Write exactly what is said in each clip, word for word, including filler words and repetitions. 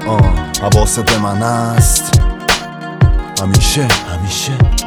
آه حواست به من است همیشه همیشه.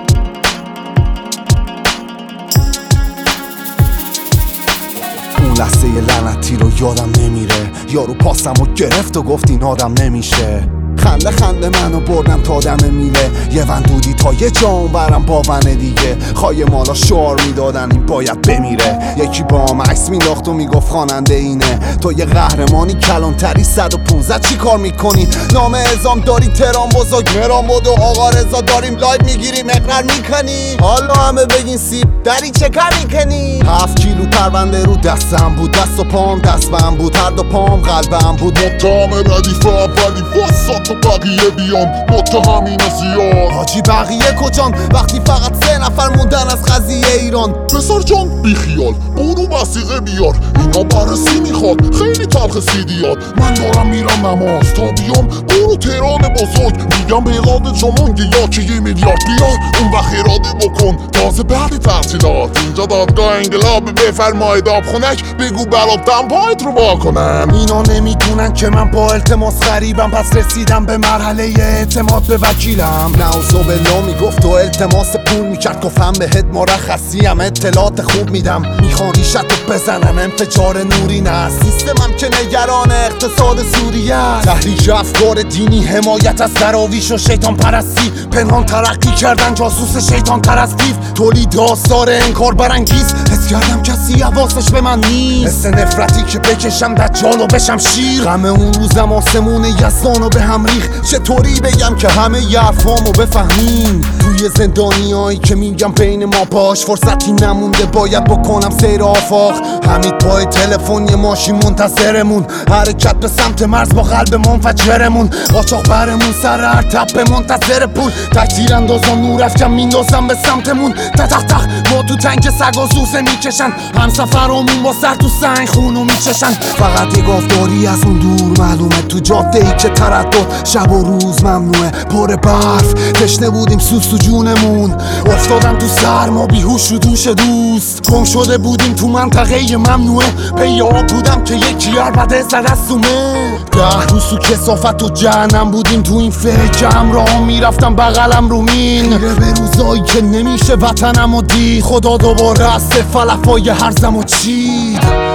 اون لحظه لعنتی رو یادم نمیره، یارو پاسمو گرفت و گفت این آدم نمیشه. خنده خنده منو بردم تا دم میله، یه وندودی تا یه جام برم با ون دیگه. خواهی مالا شعار میدادن این باید بمیره، یکی با هم عکس مینداخت و میگفت خواننده اینه. تو یه قهرمانی کلانتری صد و پونزده چی کار میکنی؟ نام اعزام داری تهران بزرگ مرام بود و آقا رضا داریم لایو میگیریم اقرار میکنی. حالا همه بگین سیب داری چه کار میکنی؟ هفت کیلو پرونده رو دستم بود، دست و پام دستم بود، هر دو پام قلبم بود. متهم ردیف اولی واسه تو بقیه بیان متهمین زیاد. حاجی بقیه کجان وقتی فقط سه نفر موندن از قضیه ایران؟ پسر جان بیخیال برو وثیقه بیار، اینا بررسی میخواد خیلی تلخ سیدیات. من دارم میرم نماز تا بیام برو تهران بزرگ، میگم به قاضی جمونگی یا که یه میلیارد بیار اون وقت اراده بکن تازه بعد تحصیلات. اینجا دادگاه انقلاب بفرمایید آب خونک بگو برابتم پایت رو واکنم. اینا نمیدونن که من با التماس غریبم، پس رسیدم به مرحله اعتماد به وکیلم. نعوذ بالله میگفت و التماس پول میکرد، گفتم بهت مرخصی هم اطلاعات خوب میدم. میخوان ریشت رو بزنن انفجار نوری نه، سیستمم که نگران اقتصاد سوریه. تحریک افکار دینی، حمایت از دراویش و شیطان پرستی، پنهان ترقی کردن جاسوس شیطان تر از دیو. تولید آثار انکار برانگیز، حس کردم کسی حواسش به من نیست. حس نفرتی که بکشم دجال و بشم شیر. غم اون روزم آسمون یزدانو به هم ریخ، چطوری بگم که همه ی حرفامو بفهمین؟ توی زندانیایی که میگم بین ما باش، فرصتی نمونده باید بکنم سیر آفاق. همین پای تلفن یه ماشین منتظرمون، حرکت به سمت مرز با قلب منفجرمون. قاچاق برمون سر هر تپه منتظر پول، تکتیر اندازم نور افکن میندازم به سمتمون. تتخ تخ ما تو تنک سگ و سوسه میکشن، هم سفرمون با سر تو سنگ خونو میچشن. فقط یه گفتاری از اون دور معلومه، تو جاده ای که تردد شب و روز ممنوعه. پر برف تشنه بودیم سوس تو جونمون، افتادم تو سرما بیهوش رو دوش دوست. گم شده بودیم تو منطقه ممنوعه، پیاب بودم که یکی عربده زد از سومه. ده روز تو کسافت و جهنم بودیم، تو این فکر همراه میرفتم بغلم رو مین. خیره به روزایی که نمیشه وطنم و دید، خدا دوباره از فلفای هرزم و چید.